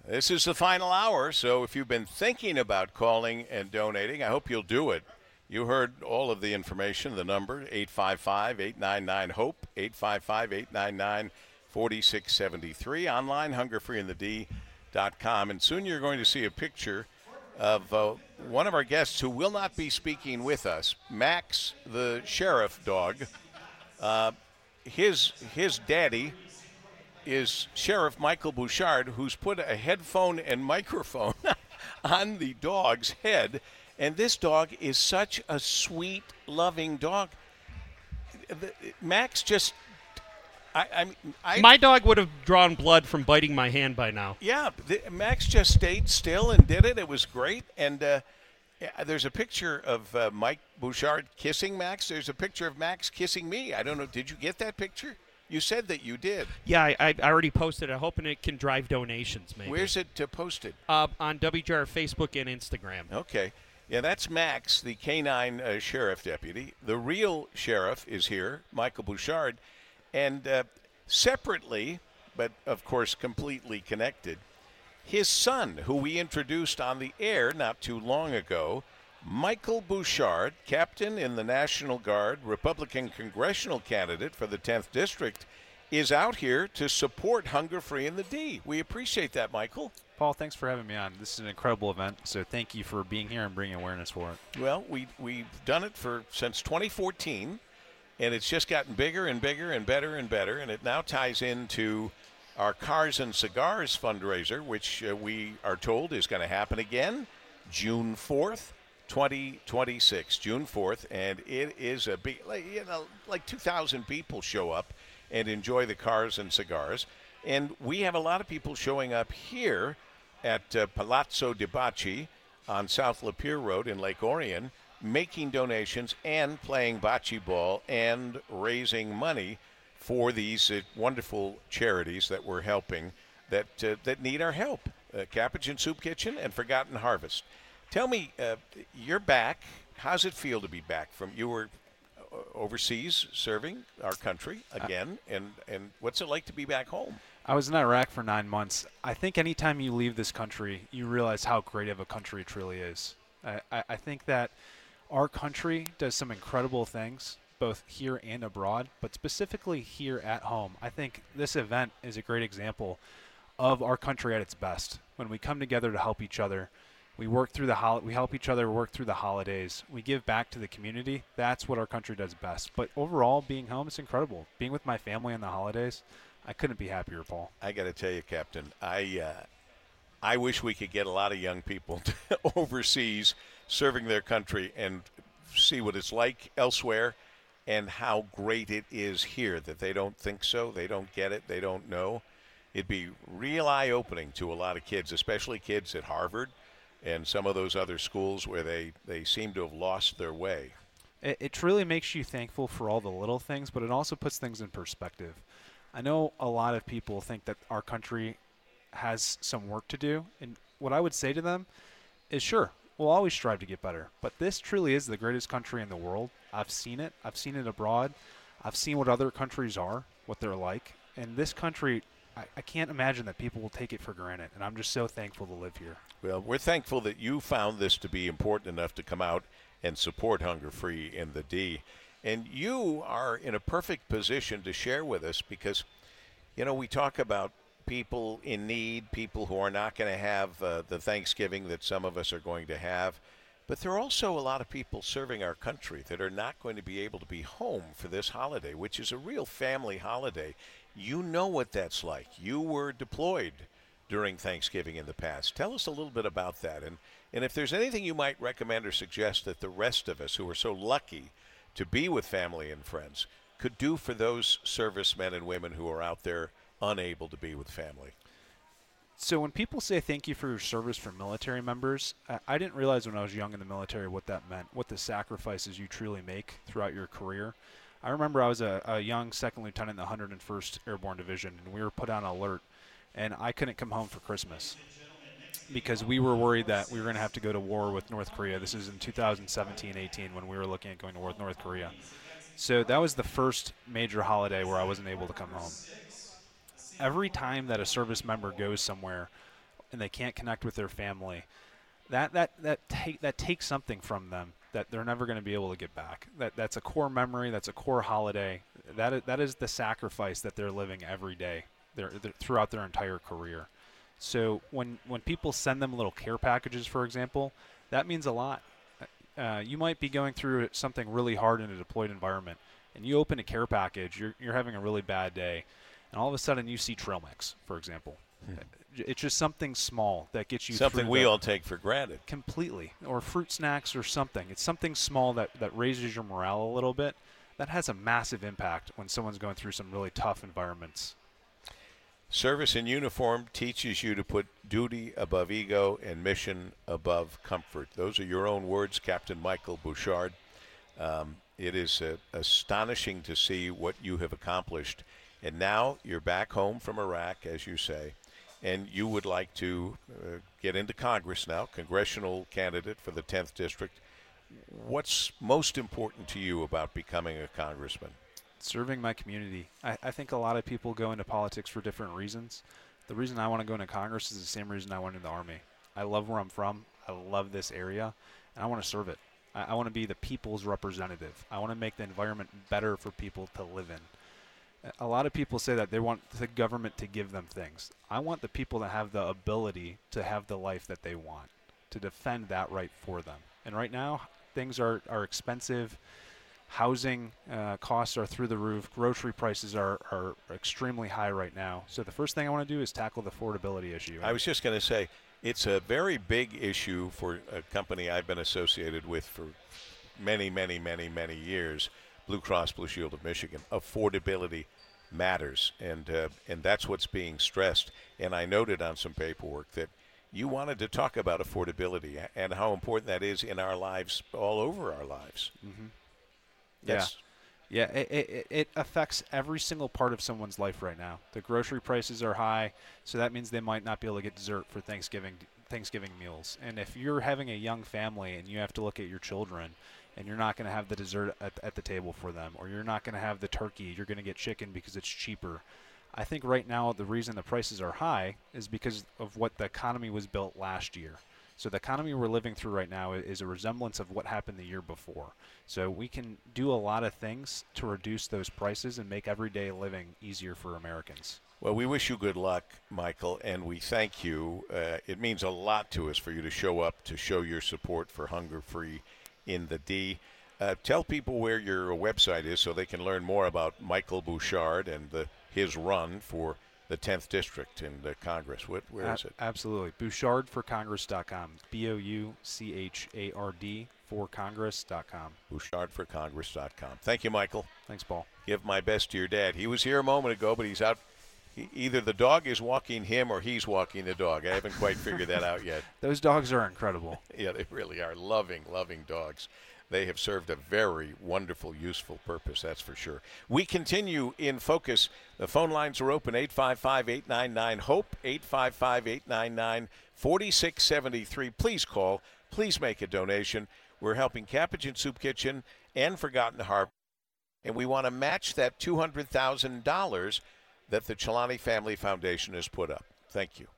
This is the final hour, so if you've been thinking about calling and donating, I hope you'll do it. You heard all of the information, the number, 855-899-HOPE, 855-899-4673, online, hungerfreeandthed.com. And soon you're going to see a picture of one of our guests who will not be speaking with us, Max, the sheriff dog. His daddy is Sheriff Michael Bouchard, who's put a headphone and microphone on the dog's head. And this dog is such a sweet, loving dog. Max just, my dog would have drawn blood from biting my hand by now. Yeah, Max just stayed still and did it. It was great. And there's a picture of Mike Bouchard kissing Max. There's a picture of Max kissing me. I don't know. Did you get that picture? You said that you did. Yeah, I already posted it. I'm hoping it can drive donations, maybe. Where's it posted? On WJR Facebook and Instagram. Okay. Yeah, that's Max, the K-9 sheriff deputy. The real sheriff is here, Michael Bouchard. And separately, but of course completely connected, his son, who we introduced on the air not too long ago, Michael Bouchard, captain in the National Guard, Republican congressional candidate for the 10th District, is out here to support Hunger Free in the D. We appreciate that, Michael. Paul, thanks for having me on. This is an incredible event, so thank you for being here and bringing awareness for it. Well, we've done it since 2014, and it's just gotten bigger and bigger and better and better, and it now ties into our Cars and Cigars fundraiser, which we are told is going to happen again June 4th. 2026, June 4th, and it is a big, like 2,000 people show up and enjoy the Cars and Cigars. And we have a lot of people showing up here at Palazzo di Bocce on South Lapeer Road in Lake Orion, making donations and playing bocce ball and raising money for these wonderful charities that we're helping that need our help. Capuchin Soup Kitchen and Forgotten Harvest. Tell me, you're back. How's it feel to be back? You were overseas serving our country again, and what's it like to be back home? I was in Iraq for 9 months. I think anytime you leave this country, you realize how great of a country it truly is. I think that our country does some incredible things, both here and abroad, but specifically here at home. I think this event is a great example of our country at its best. When we come together to help each other, we work through we help each other work through the holidays. We give back to the community. That's what our country does best. But overall, being home is incredible. Being with my family on the holidays, I couldn't be happier, Paul. I got to tell you, Captain, I wish we could get a lot of young people overseas serving their country and see what it's like elsewhere and how great it is here, that they don't think so, they don't get it, they don't know. It'd be real eye-opening to a lot of kids, especially kids at Harvard and some of those other schools where they seem to have lost their way. It truly makes you thankful for all the little things, but it also puts things in perspective. I know a lot of people think that our country has some work to do, and what I would say to them is, sure, we'll always strive to get better, but this truly is the greatest country in the world. I've seen it. I've seen it abroad. I've seen what other countries are, what they're like, and this country, I can't imagine that people will take it for granted, and I'm just so thankful to live here. Well, we're thankful that you found this to be important enough to come out and support Hunger Free in the D. And you are in a perfect position to share with us because, we talk about people in need, people who are not going to have the Thanksgiving that some of us are going to have. But there are also a lot of people serving our country that are not going to be able to be home for this holiday, which is a real family holiday. You know what that's like. You were deployed during Thanksgiving in the past. Tell us a little bit about that. And if there's anything you might recommend or suggest that the rest of us who are so lucky to be with family and friends could do for those servicemen and women who are out there unable to be with family. So when people say thank you for your service for military members, I didn't realize when I was young in the military what that meant, what the sacrifices you truly make throughout your career. I remember I was a young second lieutenant in the 101st Airborne Division, and we were put on alert, and I couldn't come home for Christmas because we were worried that we were going to have to go to war with North Korea. This is in 2017-18 when we were looking at going to war with North Korea. So that was the first major holiday where I wasn't able to come home. Every time that a service member goes somewhere, and they can't connect with their family, that takes something from them that they're never going to be able to get back. That's a core memory. That's a core holiday. That is the sacrifice that they're living every day throughout their entire career. So when people send them little care packages, for example, that means a lot. You might be going through something really hard in a deployed environment, and you open a care package, you're having a really bad day, and all of a sudden you see trail mix, for example. It's just something small that gets you something through we all take for granted. Completely. Or fruit snacks or something. It's something small that raises your morale a little bit. That has a massive impact when someone's going through some really tough environments. Service in uniform teaches you to put duty above ego and mission above comfort. Those are your own words, Captain Michael Bouchard. It is astonishing to see what you have accomplished. And now you're back home from Iraq, as you say, and you would like to get into Congress now, congressional candidate for the 10th District. What's most important to you about becoming a congressman? Serving my community. I think a lot of people go into politics for different reasons. The reason I want to go into Congress is the same reason I went into the Army. I love where I'm from. I love this area, and I want to serve it. I want to be the people's representative. I want to make the environment better for people to live in. A lot of people say that they want the government to give them things. I want the people to have the ability to have the life that they want, to defend that right for them. And right now, things are expensive. Housing costs are through the roof. Grocery prices are extremely high right now. So the first thing I want to do is tackle the affordability issue. I was just going to say, it's a very big issue for a company I've been associated with for many, many, many, many years, Blue Cross Blue Shield of Michigan. Affordability matters, and that's what's being stressed. And I noted on some paperwork that you wanted to talk about affordability and how important that is in our lives, all over our lives. Mm-hmm. Yeah, it affects every single part of someone's life right now. The grocery prices are high, so that means they might not be able to get dessert for Thanksgiving meals. And if you're having a young family and you have to look at your children and you're not going to have the dessert at the table for them, or you're not going to have the turkey, you're going to get chicken because it's cheaper. I think right now the reason the prices are high is because of what the economy was built last year. So the economy we're living through right now is a resemblance of what happened the year before. So we can do a lot of things to reduce those prices and make everyday living easier for Americans. Well, we wish you good luck, Michael, and we thank you. It means a lot to us for you to show up, to show your support for Hunger Free in the D. Tell people where your website is so they can learn more about Michael Bouchard and his run for the 10th District in the Congress. Where is it? Absolutely. BouchardForCongress.com. BOUCHARD for Congress.com. BouchardForCongress.com. Thank you, Michael. Thanks, Paul. Give my best to your dad. He was here a moment ago, but he's out. Either the dog is walking him or he's walking the dog. I haven't quite figured that out yet. Those dogs are incredible. Yeah, they really are. Loving dogs. They have served a very wonderful, useful purpose, that's for sure. We continue in focus. The phone lines are open, 855-899-HOPE, 855-899-4673. Please call. Please make a donation. We're helping Capuchin Soup Kitchen and Forgotten Harbor, and we want to match that $200,000 that the Chilani Family Foundation has put up. Thank you.